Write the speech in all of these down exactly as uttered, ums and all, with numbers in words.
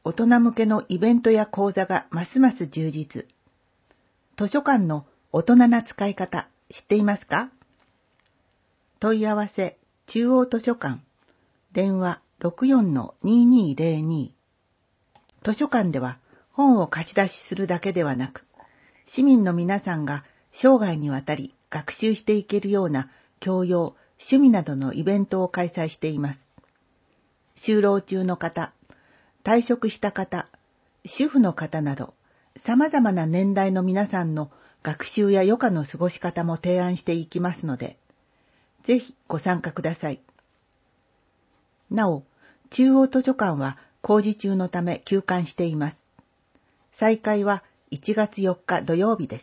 大人向けのイベントや講座がますます充実。図書館の大人な使い方、知っていますか？問い合わせ、中央図書館、電話 ろくよんのににーぜろに。図書館では本を貸し出しするだけではなく、市民の皆さんが生涯にわたり学習していけるような教養、趣味などのイベントを開催しています。就労中の方、退職した方、主婦の方など、様々な年代の皆さんの学習や余暇の過ごし方も提案していきますので、ぜひご参加ください。なお、中央図書館は工事中のため休館しています。再開はいちがつよっか土曜日です。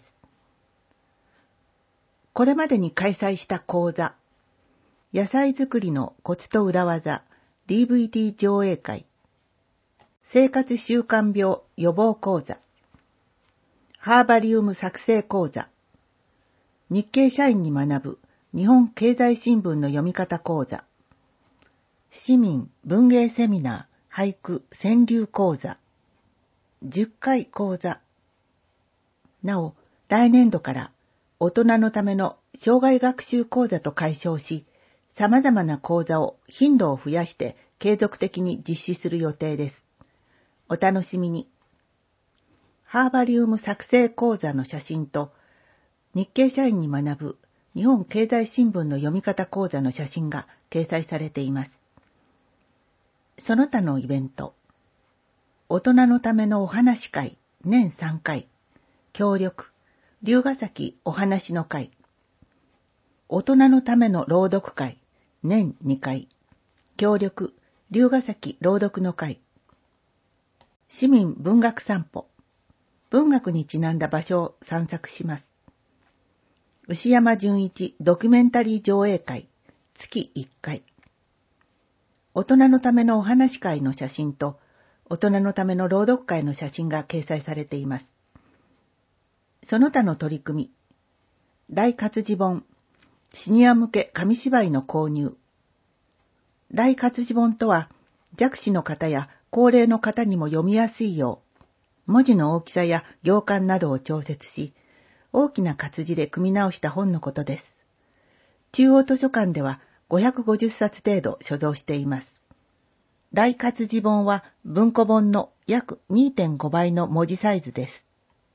これまでに開催した講座、野菜作りのコツと裏技 ディーブイディー 上映会、生活習慣病予防講座、ハーバリウム作成講座、日経社員に学ぶ日本経済新聞の読み方講座、市民文芸セミナー俳句川柳講座、じゅっかい講座。なお、来年度から大人のための生涯学習講座と解消し、様々な講座を頻度を増やして継続的に実施する予定です。お楽しみに。ハーバリウム作成講座の写真と日経社員に学ぶ日本経済新聞の読み方講座の写真が掲載されています。その他のイベント、大人のためのお話会年さんかい、協力、龍ヶ崎お話の会、大人のための朗読会年にかい、協力、龍ヶ崎朗読の会、市民文学散歩、文学にちなんだ場所を散策します。牛山純一ドキュメンタリー上映会月いっかい、大人のためのお話会の写真と大人のための朗読会の写真が掲載されています。その他の取り組み、大活字本、シニア向け紙芝居の購入。大活字本とは、弱視の方や高齢の方にも読みやすいよう、文字の大きさや行間などを調節し、大きな活字で組み直した本のことです。中央図書館ではごひゃくごじゅっさつ程度所蔵しています。大活字本は文庫本の約 にてんごばいの文字サイズです。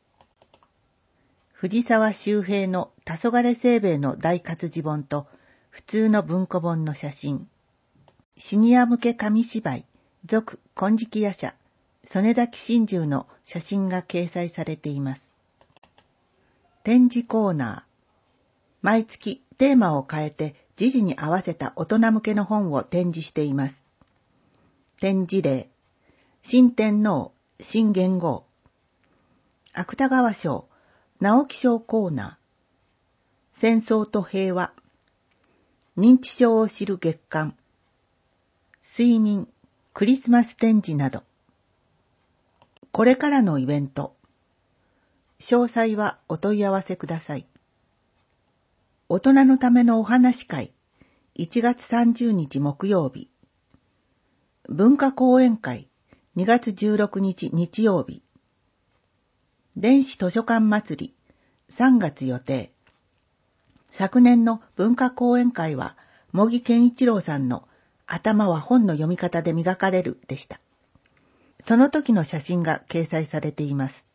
藤沢周平の黄昏清兵衛の大活字本と普通の文庫本の写真、シニア向け紙芝居、続金色夜叉、曽根崎心中の写真が掲載されています。展示コーナー。毎月テーマを変えて時事に合わせた大人向けの本を展示しています。展示例。新天皇、新元号。芥川賞、直木賞コーナー。戦争と平和。認知症を知る月刊。睡眠、クリスマス展示など。これからのイベント。詳細はお問い合わせください。大人のためのお話会、いちがつさんじゅうにち木曜日。文化講演会、にがつじゅうろくにち日曜日。電子図書館祭り、さんがつ予定。昨年の文化講演会は、茂木健一郎さんの頭は本の読み方で磨かれるでした。その時の写真が掲載されています。